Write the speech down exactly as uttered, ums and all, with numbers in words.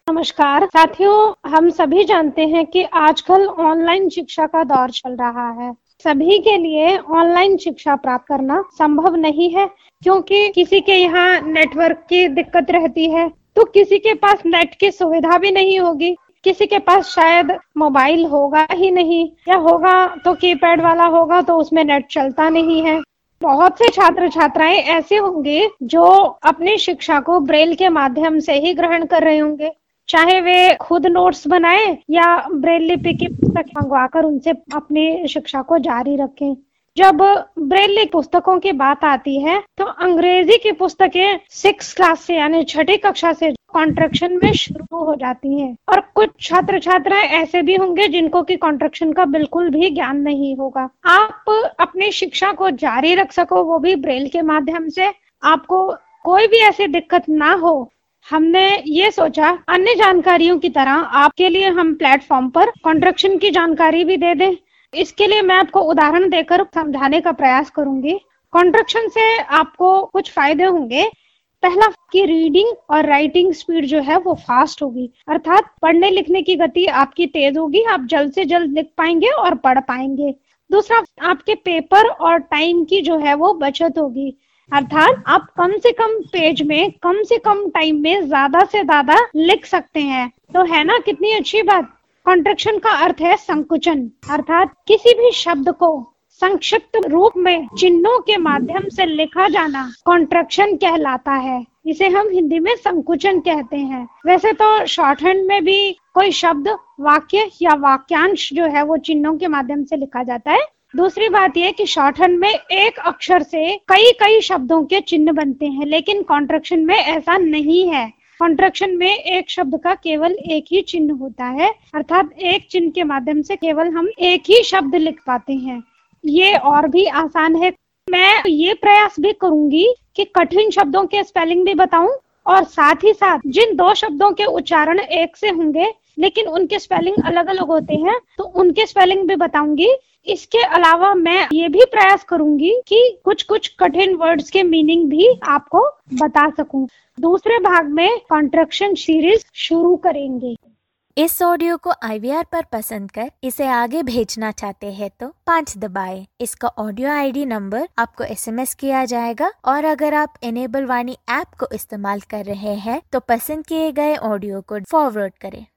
नमस्कार साथियों, हम सभी जानते हैं कि आजकल ऑनलाइन शिक्षा का दौर चल रहा है। सभी के लिए ऑनलाइन शिक्षा प्राप्त करना संभव नहीं है, क्योंकि किसी के यहाँ नेटवर्क की दिक्कत रहती है, तो किसी के पास नेट की सुविधा भी नहीं होगी, किसी के पास शायद मोबाइल होगा ही नहीं, या होगा तो कीपैड वाला होगा तो उसमें नेट चलता नहीं है। बहुत से छात्र छात्राएं ऐसे होंगे जो अपनी शिक्षा को ब्रेल के माध्यम से ही ग्रहण कर रहे होंगे, चाहे वे खुद नोट्स बनाएं या ब्रेल लिपि की पुस्तक मंगवाकर उनसे अपनी शिक्षा को जारी रखें। जब ब्रेल पुस्तकों की बात आती है तो अंग्रेजी की पुस्तकें सिक्स क्लास से यानी छठी कक्षा से कॉन्ट्रैक्शन में शुरू हो जाती हैं, और कुछ छात्र छात्राएं ऐसे भी होंगे जिनको कि कॉन्ट्रैक्शन का बिल्कुल भी ज्ञान नहीं होगा। आप अपनी शिक्षा को जारी रख सको, वो भी ब्रेल के माध्यम से, आपको कोई भी ऐसी दिक्कत ना हो, हमने ये सोचा अन्य जानकारियों की तरह आपके लिए हम प्लेटफॉर्म पर कॉन्ट्रैक्शन की जानकारी भी दे दें। इसके लिए मैं आपको उदाहरण देकर समझाने का प्रयास करूंगी। कॉन्ट्रैक्शन से आपको कुछ फायदे होंगे। पहला कि रीडिंग और राइटिंग स्पीड जो है वो फास्ट होगी, अर्थात पढ़ने लिखने की गति आपकी तेज होगी, आप जल्द से जल्द लिख पाएंगे और पढ़ पाएंगे। दूसरा, आपके पेपर और टाइम की जो है वो बचत होगी, अर्थात आप कम से कम पेज में कम से कम टाइम में ज्यादा से ज्यादा लिख सकते हैं। तो है ना कितनी अच्छी बात। कॉन्ट्रैक्शन का अर्थ है संकुचन, अर्थात किसी भी शब्द को संक्षिप्त रूप में चिन्हों के माध्यम से लिखा जाना कॉन्ट्रैक्शन कहलाता है। इसे हम हिंदी में संकुचन कहते हैं। वैसे तो शॉर्ट हैंड में भी कोई शब्द, वाक्य या वाक्यांश जो है वो चिन्हों के माध्यम से लिखा जाता है। दूसरी बात यह कि शॉर्ट हैंड में एक अक्षर से कई कई शब्दों के चिन्ह बनते हैं, लेकिन कॉन्ट्रैक्शन में ऐसा नहीं है। कॉन्ट्रैक्शन में एक शब्द का केवल एक ही चिन्ह होता है, अर्थात एक चिन्ह के माध्यम से केवल हम एक ही शब्द लिख पाते हैं। ये और भी आसान है। मैं ये प्रयास भी करूंगी कि कठिन शब्दों के स्पेलिंग भी बताऊं, और साथ ही साथ जिन दो शब्दों के उच्चारण एक से होंगे लेकिन उनके स्पेलिंग अलग अलग होते हैं, तो उनके स्पेलिंग भी बताऊंगी। इसके अलावा मैं ये भी प्रयास करूंगी कि कुछ कुछ कठिन वर्ड्स के मीनिंग भी आपको बता सकूं। दूसरे भाग में कॉन्ट्रैक्शन सीरीज शुरू करेंगे। इस ऑडियो को आई वी आर पर पसंद कर इसे आगे भेजना चाहते हैं तो पाँच दबाएं। इसका ऑडियो आई डी नंबर आपको एस एम एस किया जाएगा, और अगर आप इनेबल वाणी ऐप को इस्तेमाल कर रहे हैं तो पसंद किए गए ऑडियो को फॉरवर्ड करें।